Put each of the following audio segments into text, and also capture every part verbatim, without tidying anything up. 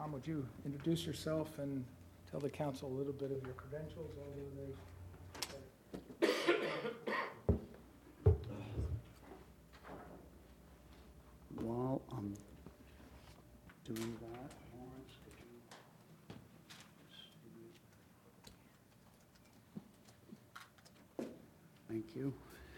Tom, would you introduce yourself and tell the council a little bit of your credentials, although they... While I'm doing that, Lawrence, could you... Thank you.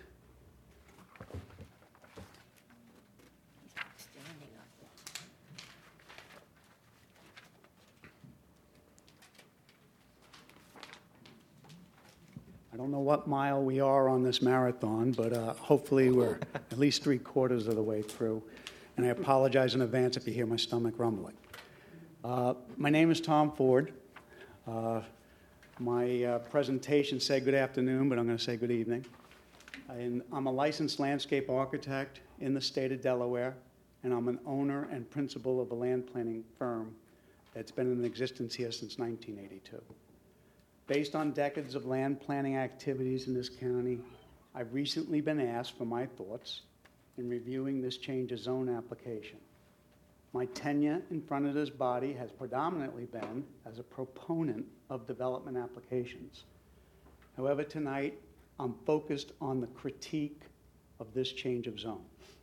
I don't know what mile we are on this marathon, but uh, hopefully we're at least three quarters of the way through. And I apologize in advance if you hear my stomach rumbling. Uh, my name is Tom Ford. Uh, my uh, presentation said good afternoon, but I'm going to say good evening. And I'm a licensed landscape architect in the state of Delaware, and I'm an owner and principal of a land planning firm that's been in existence here since nineteen eighty-two. Based on decades of land planning activities in this county, I've recently been asked for my thoughts in reviewing this change of zone application. My tenure in front of this body has predominantly been as a proponent of development applications. However, tonight, I'm focused on the critique of this change of zone.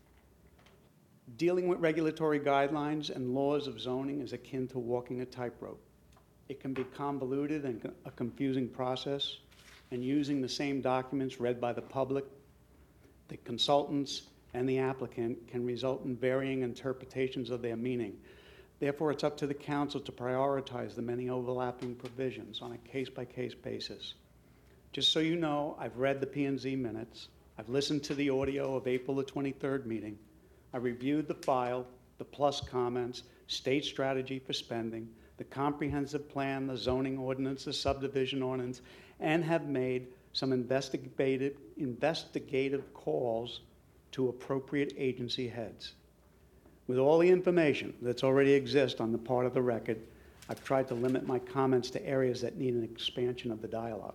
Dealing with regulatory guidelines and laws of zoning is akin to walking a tightrope. It can be convoluted and a confusing process, and using the same documents read by the public, the consultants, and the applicant can result in varying interpretations of their meaning. Therefore, it's up to the council to prioritize the many overlapping provisions on a case-by-case basis. Just so you know, I've read the P and Z minutes, I've listened to the audio of April the twenty-third meeting, I reviewed the file, the plus comments, state strategy for spending, the comprehensive plan, the zoning ordinance, the subdivision ordinance, and have made some investigative, investigative calls to appropriate agency heads. With all the information that's already exists on the part of the record, I've tried to limit my comments to areas that need an expansion of the dialogue.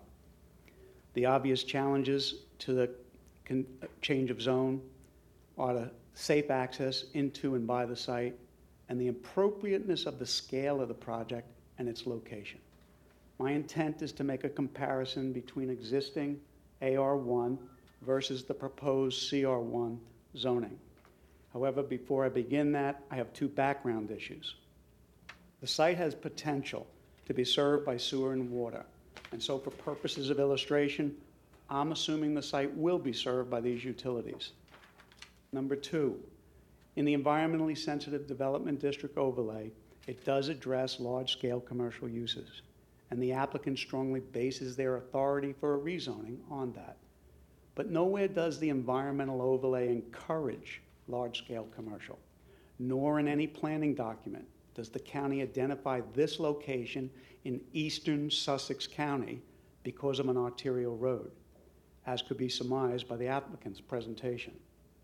The obvious challenges to the con- change of zone are the safe access into and by the site, and the appropriateness of the scale of the project and its location. My intent is to make a comparison between existing A R one versus the proposed C R one zoning. However, before I begin that, I have two background issues. The site has potential to be served by sewer and water, and so for purposes of illustration, I'm assuming the site will be served by these utilities. Number two, in the environmentally sensitive development district overlay, it does address large-scale commercial uses, and the applicant strongly bases their authority for a rezoning on that. But nowhere does the environmental overlay encourage large-scale commercial, nor in any planning document does the county identify this location in eastern Sussex County because of an arterial road, as could be surmised by the applicant's presentation.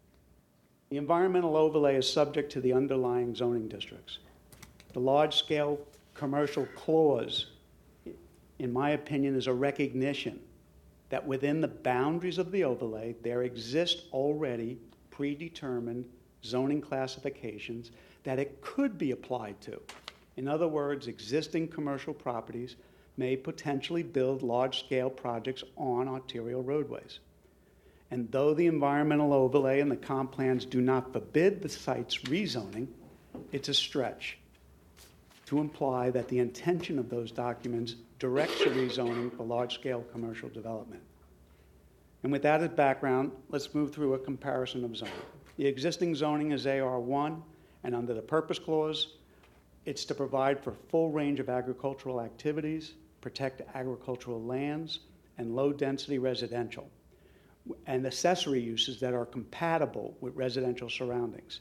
The environmental overlay is subject to the underlying zoning districts. The large-scale commercial clause, in my opinion, is a recognition that within the boundaries of the overlay, there exist already predetermined zoning classifications that it could be applied to. In other words, existing commercial properties may potentially build large-scale projects on arterial roadways. And though the environmental overlay and the comp plans do not forbid the site's rezoning, it's a stretch to imply that the intention of those documents directs a rezoning for large-scale commercial development. And with that as background, let's move through a comparison of zoning. The existing zoning is A R one, and under the purpose clause, it's to provide for full range of agricultural activities, protect agricultural lands, and low-density residential, and accessory uses that are compatible with residential surroundings.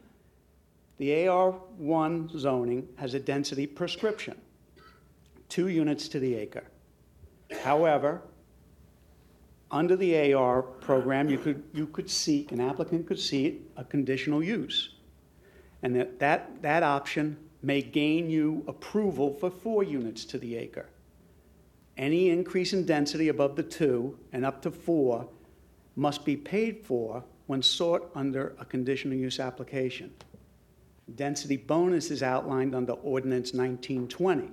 The A R one zoning has a density prescription, two units to the acre. However, under the A R program, you could, you could seek, an applicant could seek a conditional use. And that, that, that option may gain you approval for four units to the acre. Any increase in density above the two and up to four must be paid for when sought under a conditional use application. Density bonus is outlined under Ordinance nineteen twenty.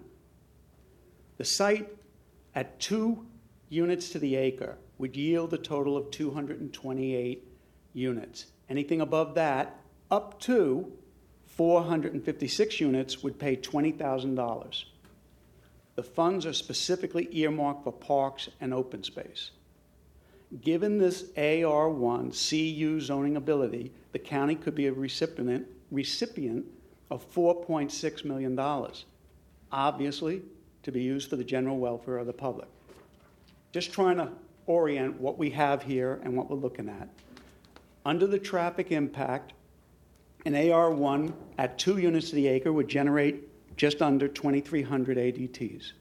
The site at two units to the acre would yield a total of two hundred twenty-eight units. Anything above that, up to four hundred fifty-six units, would pay twenty thousand dollars. The funds are specifically earmarked for parks and open space. Given this A R one C U zoning ability, the county could be a recipient, recipient of four point six million dollars, obviously to be used for the general welfare of the public. Just trying to orient what we have here and what we're looking at. Under the traffic impact, an A R one at two units to the acre would generate just under twenty-three hundred A D Ts.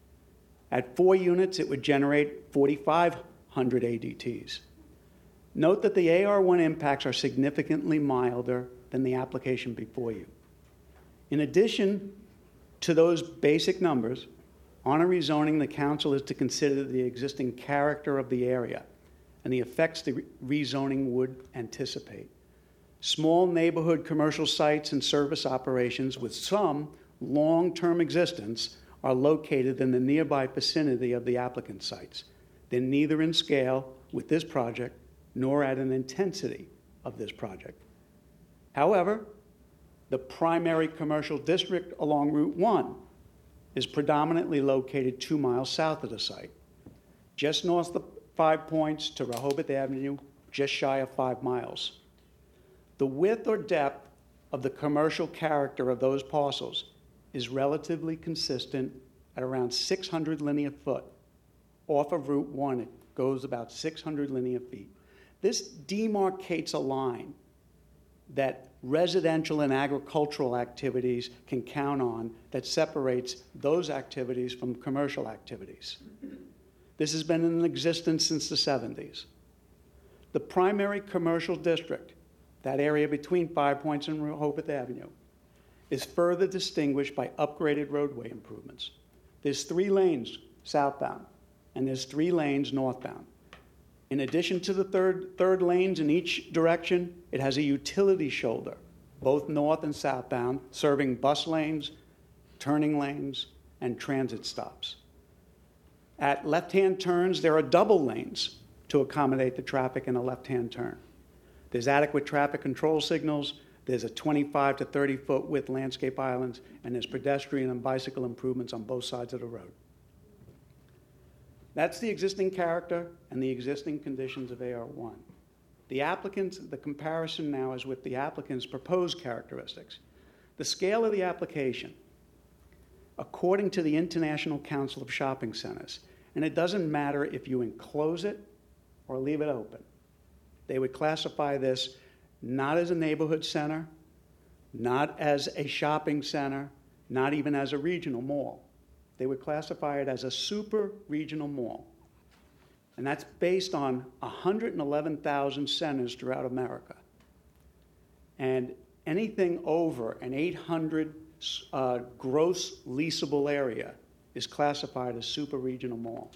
At four units, it would generate forty-five hundred A D Ts. Note that the A R one impacts are significantly milder than the application before you. In addition to those basic numbers, on a rezoning, the council is to consider the existing character of the area and the effects the rezoning would anticipate. Small neighborhood commercial sites and service operations with some long-term existence are located in the nearby vicinity of the applicant sites. They're neither in scale with this project nor at an intensity of this project. However, the primary commercial district along Route one is predominantly located two miles south of the site, just north of Five Points to Rehoboth Avenue, just shy of five miles. The width or depth of the commercial character of those parcels is relatively consistent at around six hundred linear foot. Off of Route one, it goes about six hundred linear feet. This demarcates a line that residential and agricultural activities can count on that separates those activities from commercial activities. This has been in existence since the seventies. The primary commercial district, that area between Five Points and Rehoboth Avenue, is further distinguished by upgraded roadway improvements. There's three lanes southbound, and there's three lanes northbound. In addition to the third, third lanes in each direction, it has a utility shoulder, both north and southbound, serving bus lanes, turning lanes, and transit stops. At left-hand turns, there are double lanes to accommodate the traffic in a left-hand turn. There's adequate traffic control signals, there's a twenty-five to thirty foot width landscape islands, and there's pedestrian and bicycle improvements on both sides of the road. That's the existing character and the existing conditions of A R one. The applicants, the comparison now is with the applicant's proposed characteristics. The scale of the application, according to the International Council of Shopping Centers, and it doesn't matter if you enclose it or leave it open, they would classify this not as a neighborhood center, not as a shopping center, not even as a regional mall. They would classify it as a super regional mall. And that's based on one hundred eleven thousand centers throughout America. And anything over an eight hundred uh, gross leasable area is classified as super regional mall.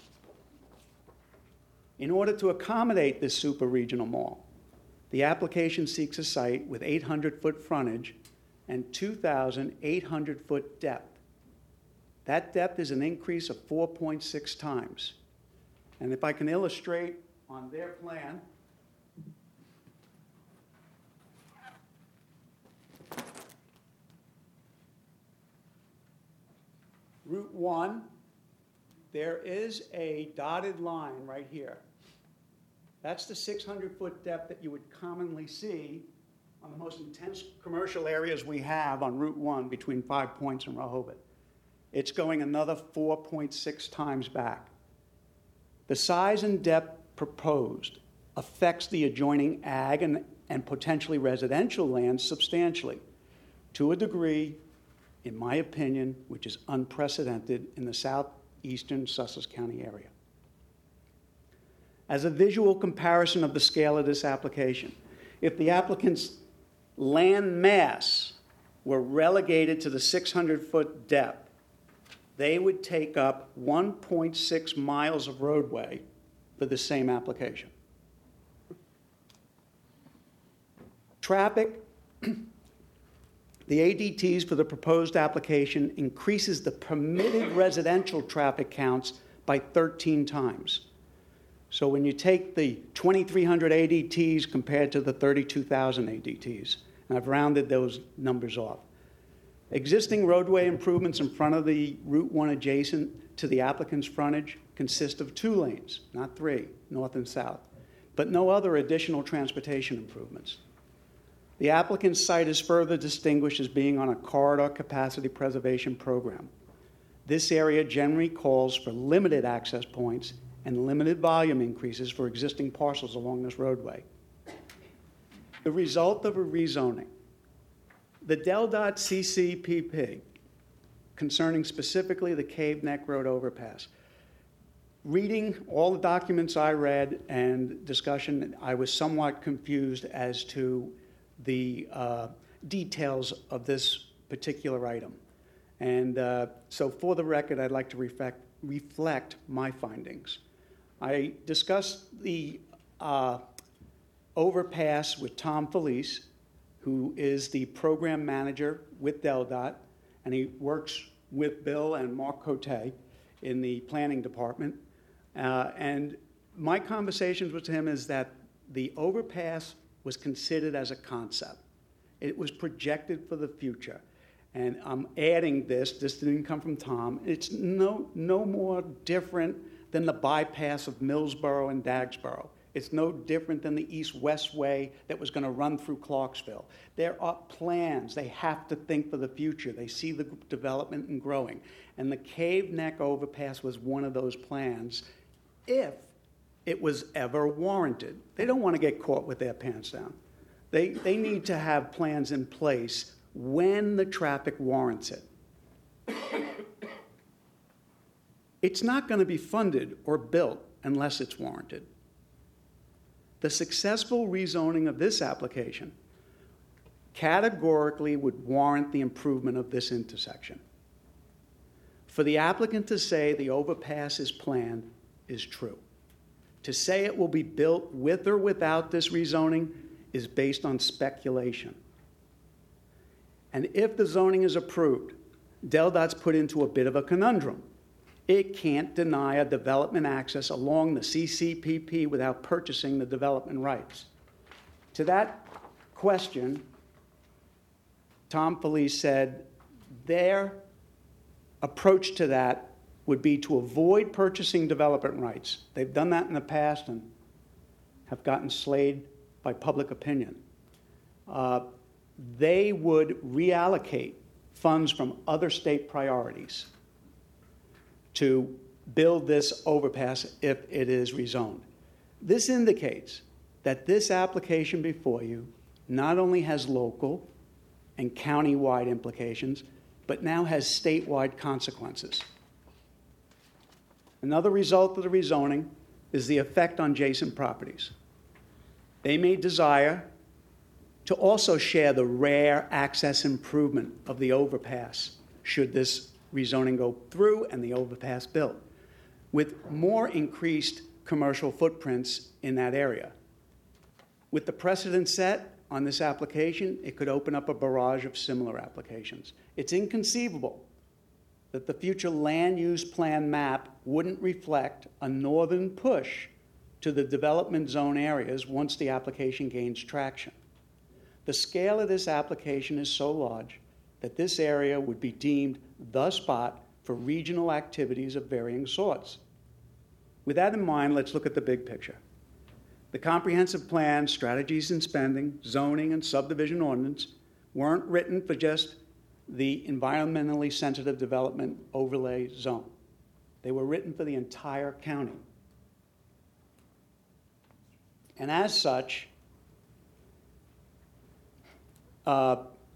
In order to accommodate this super regional mall, the application seeks a site with eight hundred foot frontage and two thousand eight hundred foot depth. That depth is an increase of four point six times. And if I can illustrate on their plan, Route one, there is a dotted line right here. That's the six hundred foot depth that you would commonly see on the most intense commercial areas we have on Route one between Five Points and Rehoboth. It's going another four point six times back. The size and depth proposed affects the adjoining ag and, and potentially residential lands substantially, to a degree, in my opinion, which is unprecedented in the southeastern Sussex County area. As a visual comparison of the scale of this application, if the applicant's land mass were relegated to the six hundred foot depth, they would take up one point six miles of roadway for the same application. The A D Ts for the proposed application increases the permitted residential traffic counts by thirteen times. So when you take the twenty-three hundred A D Ts compared to the thirty-two thousand A D Ts, and I've rounded those numbers off. Existing roadway improvements in front of the Route one adjacent to the applicant's frontage consist of two lanes, not three, north and south, but no other additional transportation improvements. The applicant's site is further distinguished as being on a corridor capacity preservation program. This area generally calls for limited access points and limited volume increases for existing parcels along this roadway. The result of a rezoning. The DelDOT C C P P, concerning specifically the Cave Neck Road overpass. Reading all the documents I read and discussion, I was somewhat confused as to the uh, details of this particular item. And uh, so for the record, I'd like to reflect, reflect my findings. I discussed the uh, overpass with Tom Felice, who is the program manager with DelDOT, and he works with Bill and Mark Cote in the planning department. Uh, and my conversations with him is that the overpass was considered as a concept. It was projected for the future. And I'm adding this, this didn't come from Tom, it's no, no more different than the bypass of Millsboro and Dagsboro. It's no different than the East-West Way that was going to run through Clarksville. There are plans. They have to think for the future. They see the development and growing. And the Cave Neck Overpass was one of those plans if it was ever warranted. They don't want to get caught with their pants down. They, they need to have plans in place when the traffic warrants it. It's not going to be funded or built unless it's warranted. The successful rezoning of this application categorically would warrant the improvement of this intersection. For the applicant to say the overpass is planned is true. To say it will be built with or without this rezoning is based on speculation. And if the zoning is approved, DelDOT's put into a bit of a conundrum. It can't deny a development access along the C C P P without purchasing the development rights. To that question, Tom Felice said their approach to that would be to avoid purchasing development rights. They've done that in the past and have gotten slayed by public opinion. Uh, they would reallocate funds from other state priorities to build this overpass if it is rezoned. This indicates that this application before you not only has local and county-wide implications, but now has statewide consequences. Another result of the rezoning is the effect on adjacent properties. They may desire to also share the rare access improvement of the overpass should this rezoning go through and the overpass built, with more increased commercial footprints in that area. With the precedent set on this application, it could open up a barrage of similar applications. It's inconceivable that the future land use plan map wouldn't reflect a northern push to the development zone areas once the application gains traction. The scale of this application is so large that this area would be deemed the spot for regional activities of varying sorts. With that in mind, let's look at the big picture. The comprehensive plan, strategies and spending, zoning, and subdivision ordinance weren't written for just the environmentally sensitive development overlay zone. They were written for the entire county. And as such, uh,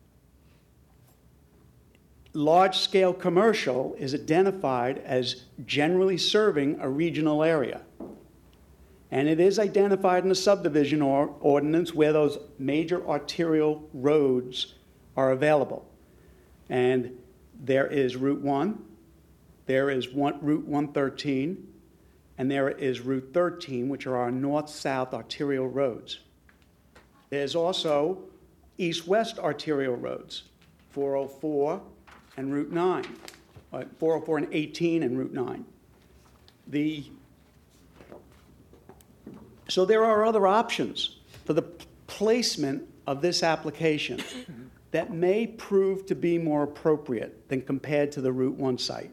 large-scale commercial is identified as generally serving a regional area. And it is identified in the subdivision or ordinance where those major arterial roads are available. And there is Route one, there is one, Route one thirteen, and there is Route thirteen, which are our north-south arterial roads. There's also east-west arterial roads four oh four and Route nine, uh, four oh four and eighteen and Route nine. The, so there are other options for the placement of this application that may prove to be more appropriate than compared to the Route one site.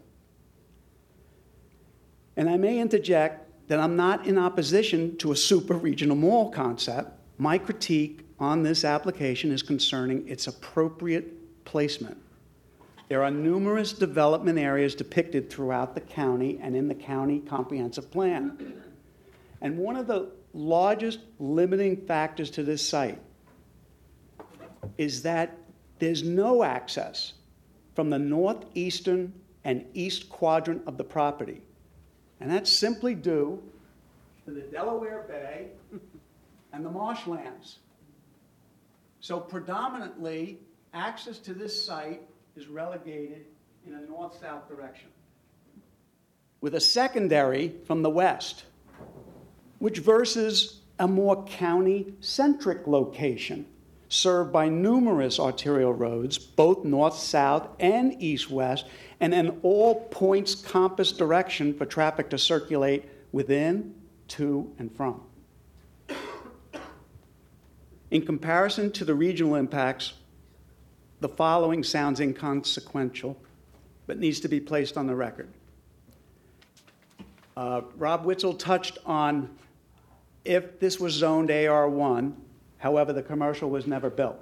And I may interject that I'm not in opposition to a super-regional mall concept. My critique on this application is concerning its appropriate placement. There are numerous development areas depicted throughout the county and in the county comprehensive plan. And one of the largest limiting factors to this site is that there's no access from the northeastern and east quadrant of the property. And that's simply due to the Delaware Bay and the marshlands. So predominantly, access to this site is relegated in a north-south direction, with a secondary from the west, which versus a more county-centric location served by numerous arterial roads, both north-south and east-west, and an all-points compass direction for traffic to circulate within, to, and from. In comparison to the regional impacts, the following sounds inconsequential, but needs to be placed on the record. Uh, Rob Witzel touched on if this was zoned A R one, however, the commercial was never built.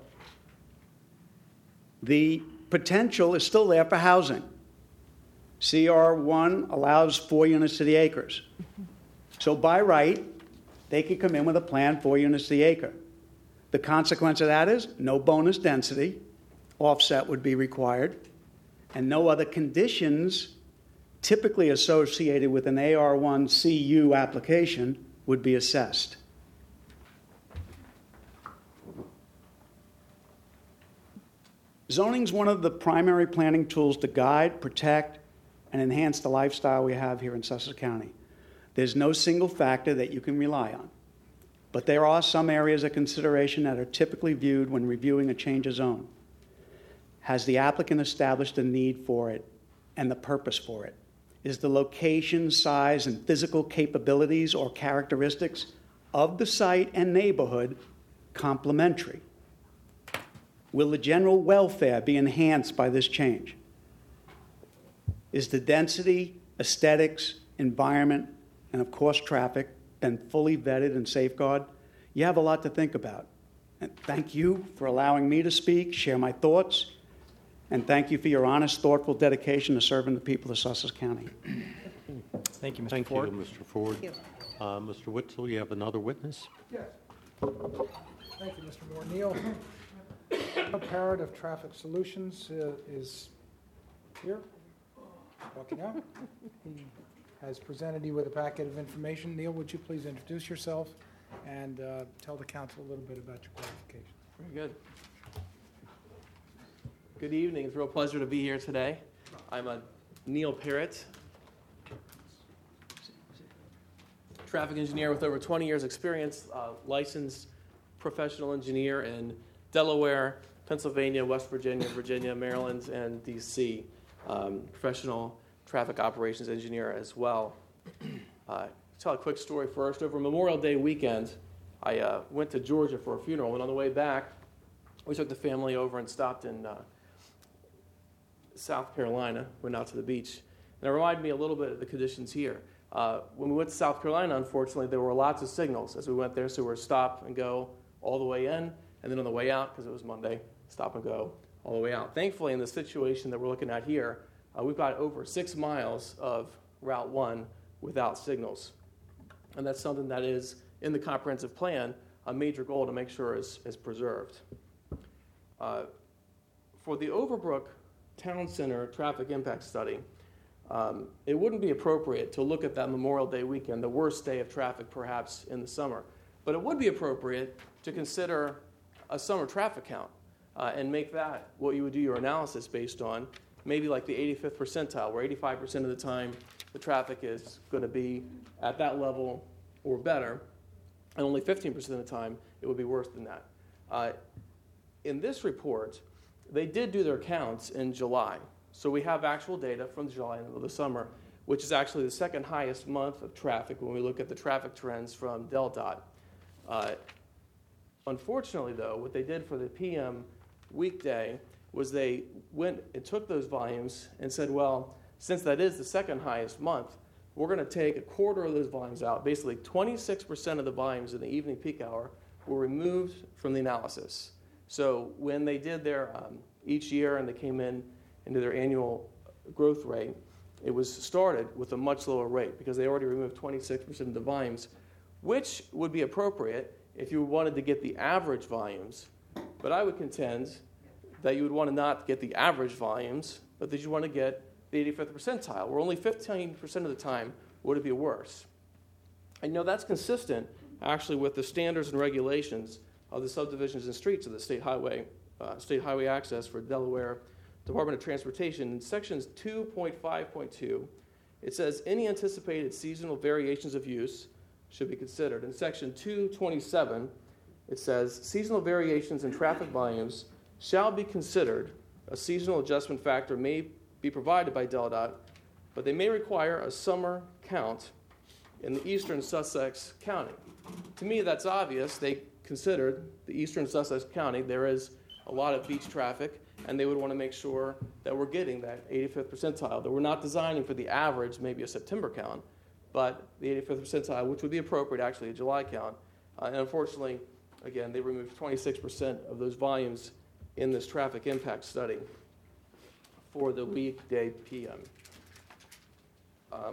The potential is still there for housing. C R one allows four units to the acres. So by right, they could come in with a plan, four units to the acre. The consequence of that is no bonus density, offset would be required, and no other conditions typically associated with an A R one C U application would be assessed. Zoning is one of the primary planning tools to guide, protect, and enhance the lifestyle we have here in Sussex County. There's no single factor that you can rely on, but there are some areas of consideration that are typically viewed when reviewing a change of zone. Has the applicant established a need for it and the purpose for it? Is the location, size, and physical capabilities or characteristics of the site and neighborhood complementary? Will the general welfare be enhanced by this change? Is the density, aesthetics, environment, and of course traffic been fully vetted and safeguarded? You have a lot to think about. And thank you for allowing me to speak, share my thoughts, and thank you for your honest, thoughtful dedication to serving the people of Sussex County. Thank you, Mister Thank Ford. you, Mister Ford. Thank Uh, Mister Witzel, you have another witness? Yes. Thank you, Mister Moore. Neil, Neil Parrott of Traffic Solutions uh, is here, walking out. He has presented you with a packet of information. Neil, would you please introduce yourself and uh, tell the council a little bit about your qualifications? Very good. Good evening. It's a real pleasure to be here today. I'm a Neil Parrott, traffic engineer with over twenty years experience, uh, licensed professional engineer in Delaware, Pennsylvania, West Virginia, Virginia, Maryland, and D C Um, professional traffic operations engineer as well. Uh, tell a quick story first. Over Memorial Day weekend, I uh, went to Georgia for a funeral, and on the way back, we took the family over and stopped in uh, South Carolina, went out to the beach. And it reminded me a little bit of the conditions here. Uh, when we went to South Carolina, unfortunately, there were lots of signals as we went there, so we were stop and go all the way in, and then on the way out, because it was Monday, stop and go all the way out. Thankfully, in the situation that we're looking at here, uh, we've got over six miles of Route one without signals. And that's something that is, in the comprehensive plan, a major goal to make sure is, is preserved. Uh, for the Overbrook Town Center traffic impact study, um, it wouldn't be appropriate to look at that Memorial Day weekend, the worst day of traffic perhaps in the summer. But it would be appropriate to consider a summer traffic count uh, and make that what you would do your analysis based on, maybe like the eighty-fifth percentile, where eighty-five percent of the time the traffic is going to be at that level or better, and only fifteen percent of the time it would be worse than that. Uh, in this report, they did do their counts in July. So we have actual data from July and the summer, which is actually the second highest month of traffic when we look at the traffic trends from DelDOT. Uh, unfortunately, though, what they did for the P M weekday was they went and took those volumes and said, well, since that is the second highest month, we're going to take a quarter of those volumes out. Basically, twenty-six percent of the volumes in the evening peak hour were removed from the analysis. So when they did their, um, each year and they came in into their annual growth rate, it was started with a much lower rate because they already removed twenty-six percent of the volumes, which would be appropriate if you wanted to get the average volumes. But I would contend that you would want to not get the average volumes, but that you want to get the eighty-fifth percentile, where only fifteen percent of the time would it be worse. And you know, that's consistent, actually, with the standards and regulations of the subdivisions and streets of the State Highway, uh, State Highway Access for Delaware Department of Transportation. In sections two point five point two, it says any anticipated seasonal variations of use should be considered. In section two twenty-seven, it says seasonal variations in traffic volumes shall be considered. A seasonal adjustment factor may be provided by DelDOT, but they may require a summer count in the eastern Sussex County. To me, that's obvious. They considered the eastern Sussex County. There is a lot of beach traffic, and they would want to make sure that we're getting that eighty-fifth percentile, that we're not designing for the average, maybe a September count, but the eighty-fifth percentile, which would be appropriate, actually, a July count. Uh, and unfortunately, again, they removed twenty-six percent of those volumes in this traffic impact study for the weekday P M. Um,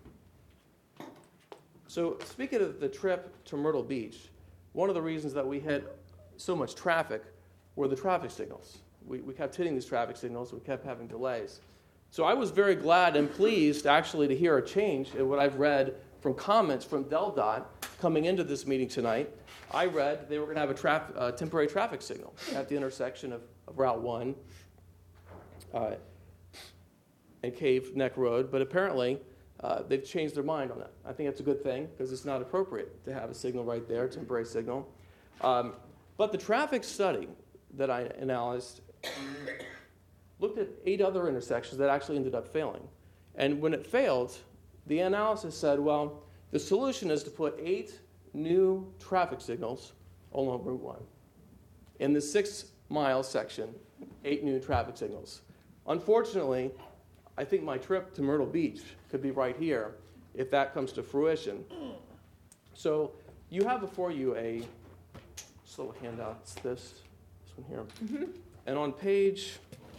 so speaking of the trip to Myrtle Beach, one of the reasons that we had so much traffic were the traffic signals. We, we kept hitting these traffic signals. We kept having delays. So I was very glad and pleased, actually, to hear a change in what I've read from comments from DelDOT coming into this meeting tonight. I read they were going to have a traf- uh, temporary traffic signal at the intersection of, of Route one uh, and Cave Neck Road, but apparently uh, they've changed their mind on that. I think that's a good thing because it's not appropriate to have a signal right there, a temporary signal. Um, but the traffic study that I analyzed looked at eight other intersections that actually ended up failing. And when it failed, the analysis said, well, the solution is to put eight new traffic signals along Route one. In the six-mile section, eight new traffic signals. Unfortunately, I think my trip to Myrtle Beach could be right here if that comes to fruition. So you have before you a this little handout. It's this, this one here. Mm-hmm. And on page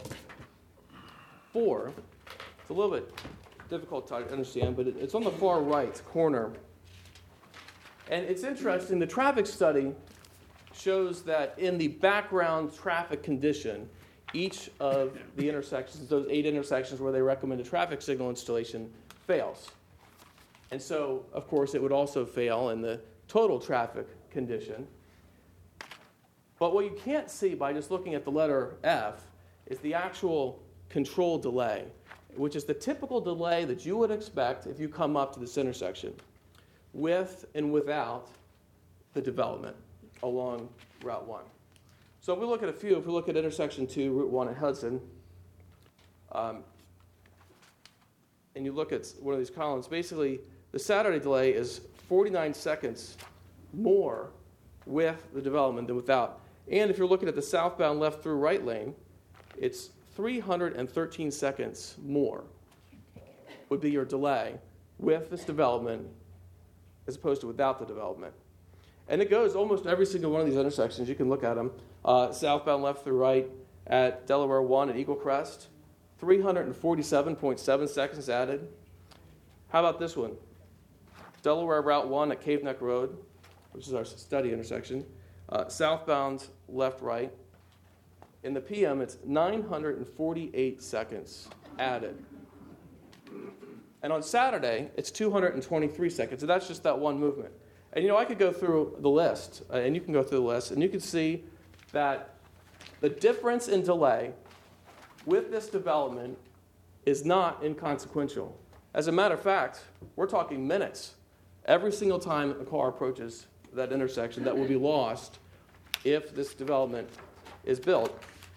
four, it's a little bit difficult to understand, but it's on the far right corner. And it's interesting, the traffic study shows that in the background traffic condition, each of the intersections, those eight intersections where they recommend a traffic signal installation, fails. And so, of course, it would also fail in the total traffic condition. But what you can't see by just looking at the letter F is the actual control delay, which is the typical delay that you would expect if you come up to this intersection, with and without the development along Route one. So if we look at a few, if we look at intersection two, Route one at Hudson, um, and you look at one of these columns, basically the Saturday delay is forty-nine seconds more with the development than without. And if you're looking at the southbound left through right lane, it's three hundred thirteen seconds more would be your delay with this development as opposed to without the development. And it goes almost every single one of these intersections. You can look at them. Uh, southbound left through right at Delaware one at Eagle Crest, three hundred forty-seven point seven seconds added. How about this one? Delaware Route one at Cave Neck Road, which is our study intersection. Uh, southbound left right. In the P M, it's nine hundred forty-eight seconds added. And on Saturday, it's two hundred twenty-three seconds. So that's just that one movement. And, you know, I could go through the list, uh, and you can go through the list, and you can see that the difference in delay with this development is not inconsequential. As a matter of fact, we're talking minutes. Every single time a car approaches that intersection that will be lost if this development is built.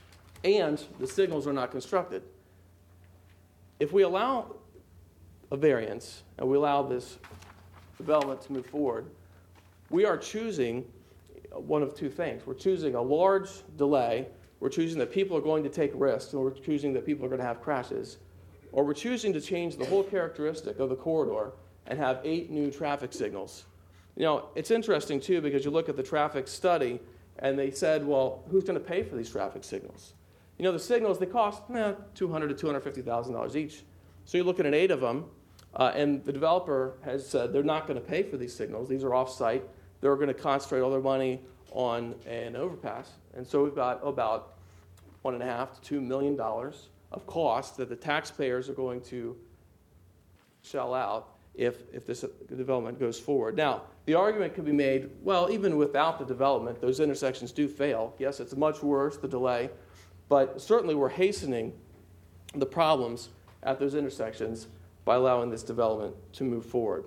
and the signals are not constructed. If we allow a variance and we allow this development to move forward, we are choosing one of two things. We're choosing a large delay, we're choosing that people are going to take risks, and we're choosing that people are going to have crashes, or we're choosing to change the whole characteristic of the corridor and have eight new traffic signals. You know, it's interesting, too, because you look at the traffic study, and they said, well, who's going to pay for these traffic signals? You know, the signals, they cost eh, two hundred thousand dollars to two hundred fifty thousand dollars each. So you're looking at eight of them, uh, and the developer has said they're not going to pay for these signals. These are off-site. They're going to concentrate all their money on an overpass. And so we've got about one and a half to two million dollars of cost that the taxpayers are going to shell out if, if this development goes forward. Now, the argument could be made, well, even without the development, those intersections do fail. Yes, it's much worse, the delay, but certainly we're hastening the problems at those intersections by allowing this development to move forward.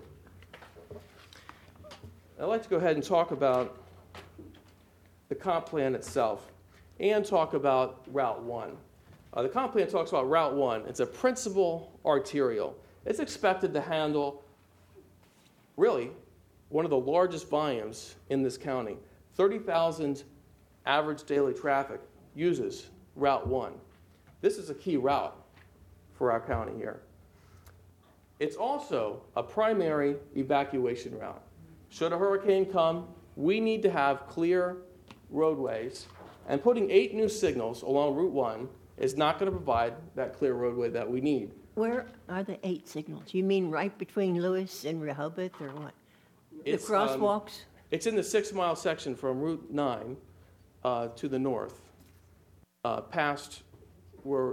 I'd like to go ahead and talk about the comp plan itself and talk about Route one. Uh, the comp plan talks about Route one. It's a principal arterial. It's expected to handle, really, one of the largest volumes in this county. thirty thousand average daily traffic uses Route one. This is a key route for our county here. It's also a primary evacuation route. Should a hurricane come, we need to have clear roadways, and putting eight new signals along Route one is not going to provide that clear roadway that we need. Where are the eight signals? You mean right between Lewis and Rehoboth, or what? It's, the um, crosswalks? It's in the six-mile section from Route nine uh, to the north, uh, past where...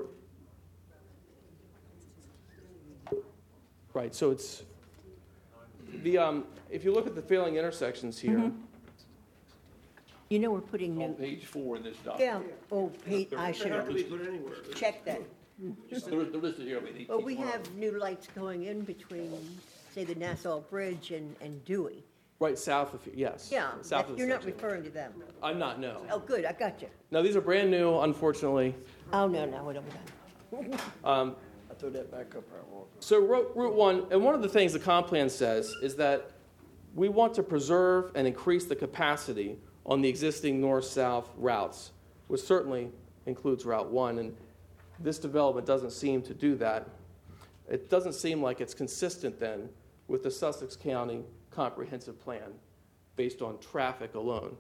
Right, so it's... the um, if you look at the failing intersections here... Mm-hmm. You know we're putting On new... page four in this document. Yeah, oh, Pete, I should have checked that. They're, they're listed here, but they But keep we going. have new lights going in between, say, the Nassau Bridge and, and Dewey. Right south of, yes. Yeah, south that- of the you're not section. referring to them. I'm not, no. Oh, good, I got you. No, these are brand new, unfortunately. Oh, no, no, what have we done? Um, I throw that back up, I won't. so Route, Route one, and one of the things the comp plan says is that we want to preserve and increase the capacity on the existing north-south routes, which certainly includes Route one, and this development doesn't seem to do that. It doesn't seem like it's consistent then with the Sussex County Comprehensive Plan based on traffic alone.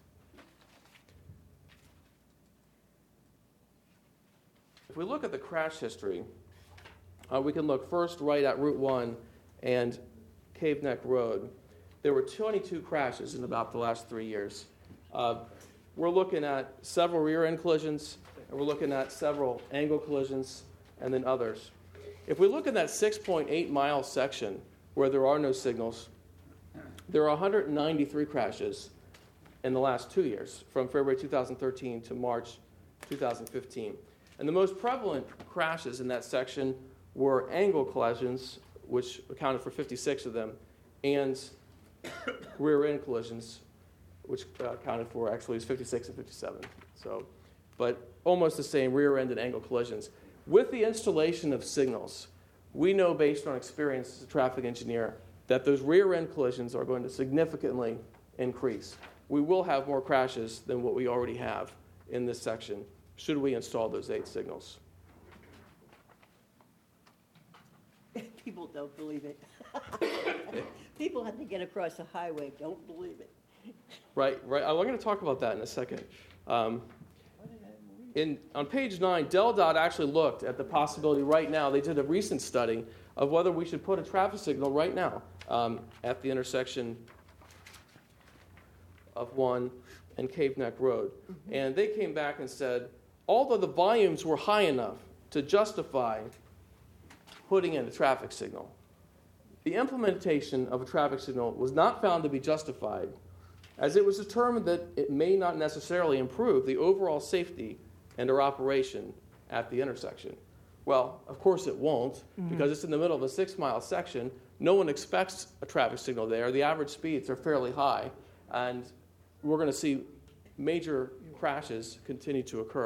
If we look at the crash history, uh, we can look first right at Route one and Cave Neck Road. There were twenty-two crashes in about the last three years. Uh, we're looking at several rear-end collisions, and we're looking at several angle collisions, and then others. If we look at that six point eight mile section where there are no signals, there are one hundred ninety-three crashes in the last two years, from February two thousand thirteen to March two thousand fifteen. And the most prevalent crashes in that section were angle collisions, which accounted for fifty-six of them, and rear-end collisions, which uh, accounted for actually is fifty-six and fifty-seven. So, but almost the same rear-end and angle collisions. With the installation of signals, we know based on experience as a traffic engineer that those rear-end collisions are going to significantly increase. We will have more crashes than what we already have in this section should we install those eight signals. People don't believe it. People have to get across the highway, don't believe it. Right, right. I'm going to talk about that in a second. Um, in, on page nine, DelDOT actually looked at the possibility right now. They did a recent study of whether we should put a traffic signal right now um, at the intersection of one and Cave Neck Road. Mm-hmm. And they came back and said, although the volumes were high enough to justify putting in a traffic signal, the implementation of a traffic signal was not found to be justified, as it was determined that it may not necessarily improve the overall safety and or operation at the intersection. Well, of course it won't, mm-hmm. because it's in the middle of a six-mile section. No one expects a traffic signal there. The average speeds are fairly high, and we're going to see major crashes continue to occur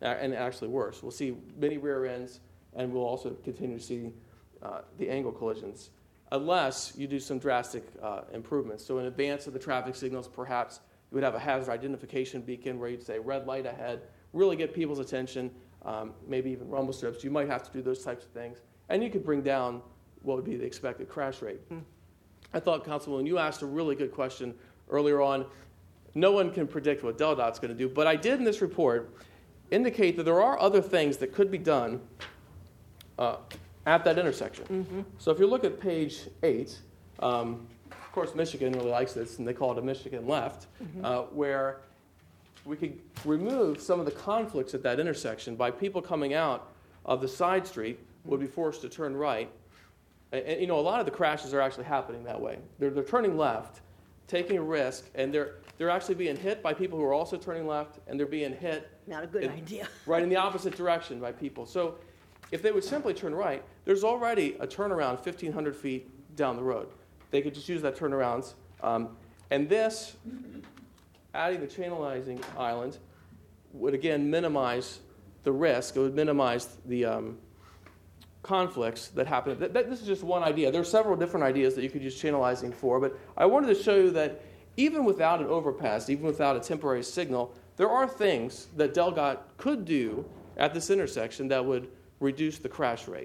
uh, and actually worse. We'll see many rear ends, and we'll also continue to see uh, the angle collisions, unless you do some drastic uh, improvements. So in advance of the traffic signals, perhaps you would have a hazard identification beacon where you'd say red light ahead, really get people's attention, um, maybe even rumble strips. You might have to do those types of things. And you could bring down what would be the expected crash rate. Hmm. I thought, Councilwoman, you asked a really good question earlier on. No one can predict what Del Dot's going to do, but I did in this report indicate that there are other things that could be done uh, at that intersection. Mm-hmm. So if you look at page eight, um, of course, Michigan really likes this, and they call it a Michigan left, mm-hmm. uh, where we could remove some of the conflicts at that intersection by people coming out of the side street would be forced to turn right. And, and you know, a lot of the crashes are actually happening that way. They're, they're turning left, taking a risk, and they're they're actually being hit by people who are also turning left, and they're being hit not a good in, idea. right in the opposite direction by people. So if they would simply turn right, there's already a turnaround fifteen hundred feet down the road. They could just use that turnarounds. Um, and this, adding the channelizing island, would again minimize the risk. It would minimize the um, conflicts that happen. That, that, this is just one idea. There are several different ideas that you could use channelizing for, but I wanted to show you that even without an overpass, even without a temporary signal, there are things that Del Dot could do at this intersection that would reduce the crash rate.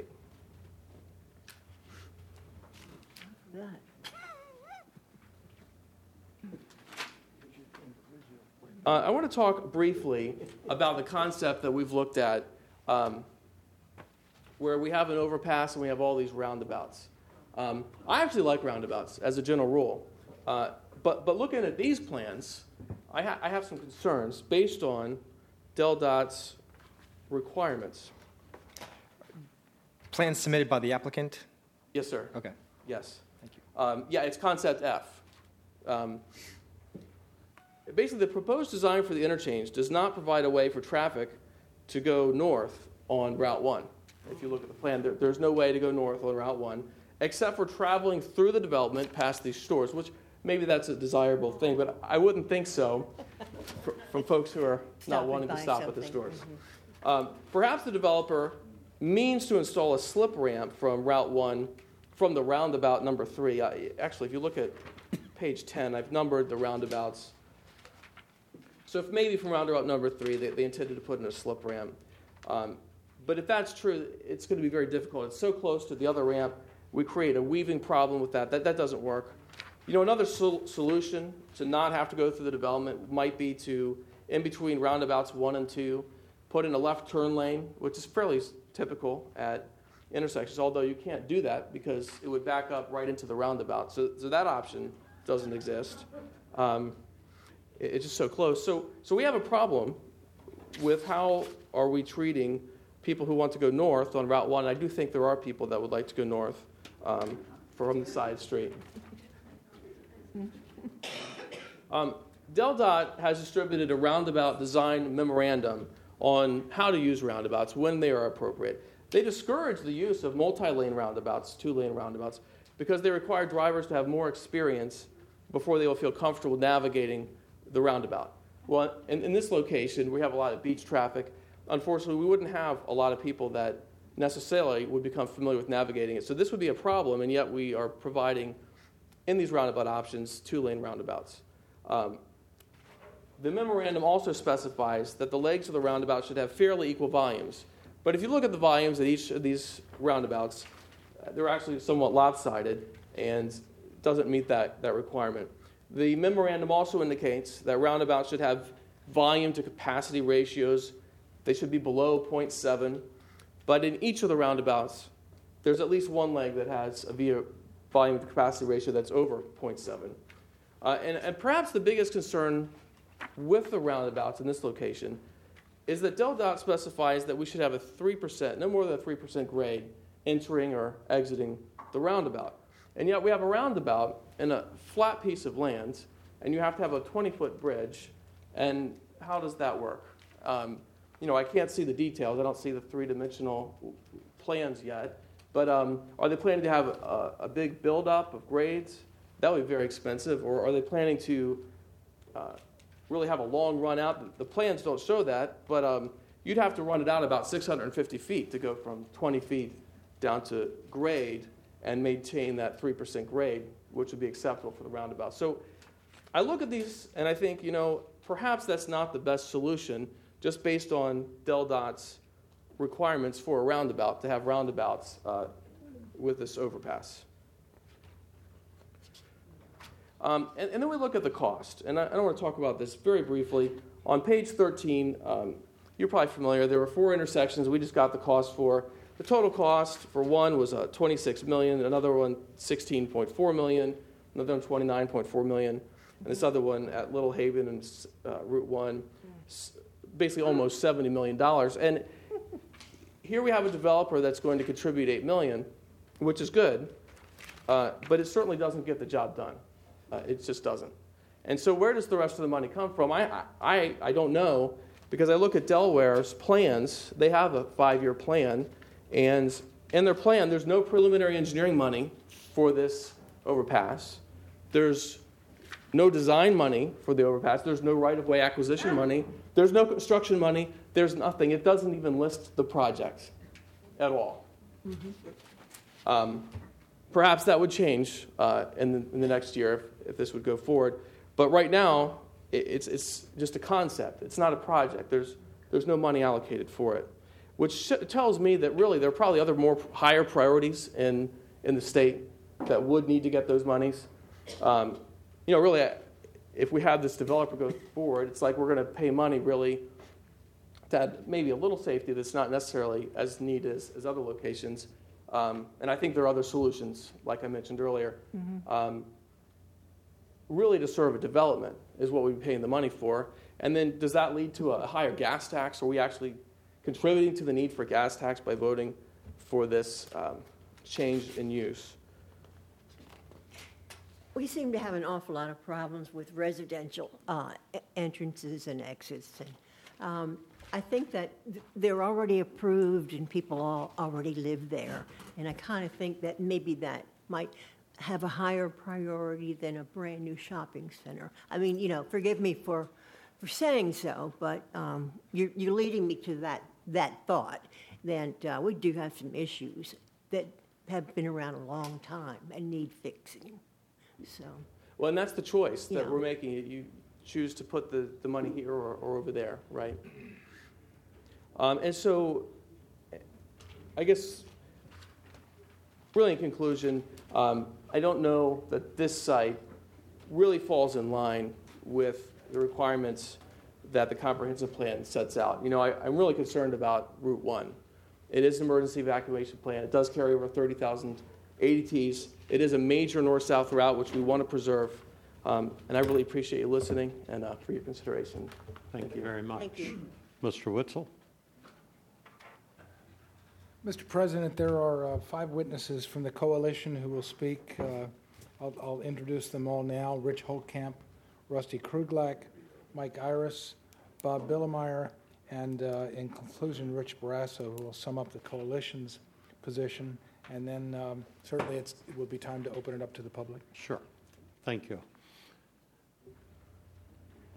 That. Uh, I want to talk briefly about the concept that we've looked at um, where we have an overpass and we have all these roundabouts. Um, I actually like roundabouts as a general rule. Uh, but, but looking at these plans, I, ha- I have some concerns based on Del Dot's requirements. Plans submitted by the applicant? Yes, sir. Okay. Yes. Thank you. Um, yeah, it's concept F. Um, basically, the proposed design for the interchange does not provide a way for traffic to go north on Route one. If you look at the plan, there, there's no way to go north on Route one, except for traveling through the development past these stores, which maybe that's a desirable thing, but I wouldn't think so for, from folks who are not Stop wanting and to buy stop at the something. stores. Mm-hmm. Um, perhaps the developer means to install a slip ramp from Route one from the roundabout number three. I, actually, if you look at page ten, I've numbered the roundabouts. So if maybe from roundabout number three, they, they intended to put in a slip ramp. Um, but if that's true, it's going to be very difficult. It's so close to the other ramp, we create a weaving problem with that. That, that doesn't work. You know, another sol- solution to not have to go through the development might be to, in between roundabouts one and two, put in a left turn lane, which is fairly typical at intersections, although you can't do that because it would back up right into the roundabout. So, so that option doesn't exist. Um, it, it's just so close. So, so we have a problem with how are we treating people who want to go north on Route one. I do think there are people that would like to go north um, from the side street. Um, Del Dot has distributed a roundabout design memorandum on how to use roundabouts when they are appropriate. They discourage the use of multi-lane roundabouts, two-lane roundabouts, because they require drivers to have more experience before they will feel comfortable navigating the roundabout. Well, in, in this location, we have a lot of beach traffic. Unfortunately, we wouldn't have a lot of people that necessarily would become familiar with navigating it. So this would be a problem, and yet we are providing, in these roundabout options, two-lane roundabouts. Um, the memorandum also specifies that the legs of the roundabout should have fairly equal volumes. But if you look at the volumes at each of these roundabouts, they're actually somewhat lopsided and doesn't meet that, that requirement. The memorandum also indicates that roundabouts should have volume to capacity ratios. They should be below zero point seven. But in each of the roundabouts, there's at least one leg that has a via volume to capacity ratio that's over zero point seven. Uh, and, and perhaps the biggest concern with the roundabouts in this location is that Del Dot specifies that we should have a three percent, no more than a three percent grade entering or exiting the roundabout. And yet we have a roundabout in a flat piece of land, and you have to have a twenty-foot bridge. And how does that work? Um, you know, I can't see the details. I don't see the three-dimensional plans yet. But um, are they planning to have a, a big buildup of grades? That would be very expensive. Or are they planning to uh, really have a long run out? The plans don't show that, but um, you'd have to run it out about six hundred fifty feet to go from twenty feet down to grade and maintain that three percent grade, which would be acceptable for the roundabout. So I look at these and I think, you know, perhaps that's not the best solution just based on Del Dot's requirements for a roundabout, to have roundabouts uh, with this overpass. Um, and, and then we look at the cost. And I, I want to talk about this very briefly. On page thirteen, um, you're probably familiar, there were four intersections we just got the cost for. The total cost for one was uh, twenty-six million dollars, another one sixteen point four million dollars, another one twenty-nine point four million dollars, and this other one at Little Haven and uh, Route one, basically almost seventy million dollars. And here we have a developer that's going to contribute eight million dollars, which is good, uh, but it certainly doesn't get the job done. Uh, it just doesn't. And so where does the rest of the money come from? I, I, I don't know, because I look at Delaware's plans. They have a five-year plan, and in their plan, there's no preliminary engineering money for this overpass. There's no design money for the overpass. There's no right-of-way acquisition money. There's no construction money. There's nothing. It doesn't even list the project at all. Mm-hmm. Um, perhaps that would change uh, in, the, in the next year if, if this would go forward. But right now, it, it's, it's just a concept. It's not a project. There's, there's no money allocated for it, which sh- tells me that really there are probably other more higher priorities in, in the state that would need to get those monies. Um, you know, really, if we have this developer go forward, it's like we're going to pay money really to add maybe a little safety that's not necessarily as neat as, as other locations. Um, and I think there are other solutions, like I mentioned earlier. Mm-hmm. Um, really to serve a development is what we're paying the money for. And then does that lead to a higher gas tax? Are we actually contributing to the need for gas tax by voting for this um, change in use? We seem to have an awful lot of problems with residential uh, entrances and exits. And um, I think that th- they're already approved and people all already live there. And I kind of think that maybe that might have a higher priority than a brand new shopping center. I mean, you know, forgive me for, for saying so, but um, you're, you're leading me to that, that thought that uh, we do have some issues that have been around a long time and need fixing. So, well, and that's the choice that Yeah. we're making. You choose to put the, the money here or, or over there, right? Um, and so, I guess, really in conclusion, um, I don't know that this site really falls in line with the requirements that the comprehensive plan sets out. You know, I, I'm really concerned about Route one. It is an emergency evacuation plan. It does carry over thirty thousand A D Ts. It is a major north-south route, which we want to preserve. Um, and I really appreciate you listening and uh, for your consideration. Thank, Thank you you. very much. thank you. Mister Witzel? Mister President, there are uh, five witnesses from the coalition who will speak. Uh, I'll, I'll introduce them all now. Rich Holtkamp, Rusty Krudlak, Mike Iris, Bob Billemeyer, and uh, in conclusion, Rich Barrasso, who will sum up the coalition's position. And then um, certainly it's, it will be time to open it up to the public. Sure. Thank you.